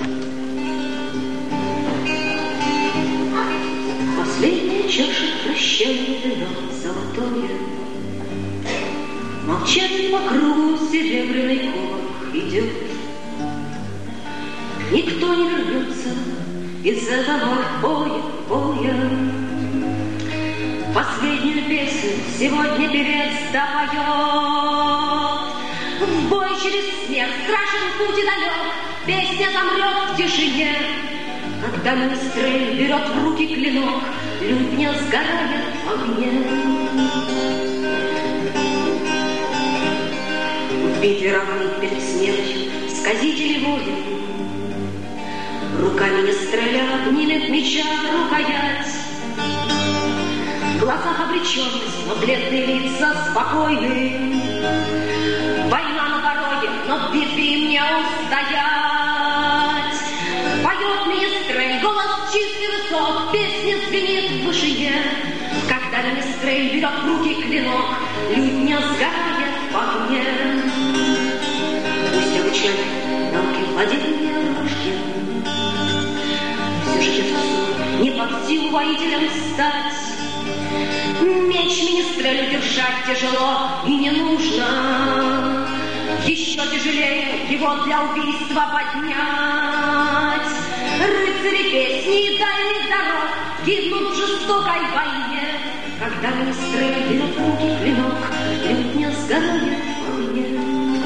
Последняя чаша прощания вино золотое, молчание по кругу серебряный кубок идет. Никто не вернется из этого боя. Последнюю песню сегодня певец допоет. В бой через смерть страшен путь и далек, песня замрет в тишине. Когда министрель берет в руки клинок, лютня сгорает в огне. В битве равны перед смертью сказители воин. Рука министреля обнимет меча рукоять. В глазах обреченность, но бледные лица спокойны. Война на пороге, но в битве им не устоять. Поет министрель, голос чист и высок, песня звенит в вышине. Когда министрель берет в руки клинок, лютня сгорает в огне. Пусть обучали науки владения ружьем, все же Херсу не под силу воителям стать. Меч министрелю держать тяжело и не нужно. Еще тяжелее его для убийства поднять. Рыцари песни и дальних дорог гибнут в жестокой войне. Когда министрель берет в руки клинок, лютня сгорает в огне.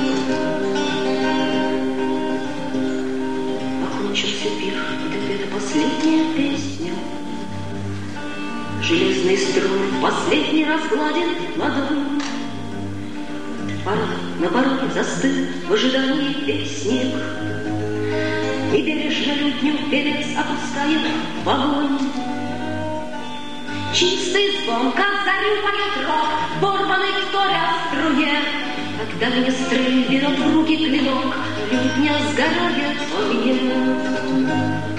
Окончился пир, это последняя песня. Железные струны последний раз гладит ладонь. На пороге застыл в ожидании песник, и бережно лютню певец опускает в огонь. Чистый звон, как зарю поет рог, порванный вторя в струне. Когда министрель берет в руки клинок, лютня сгорает в огне.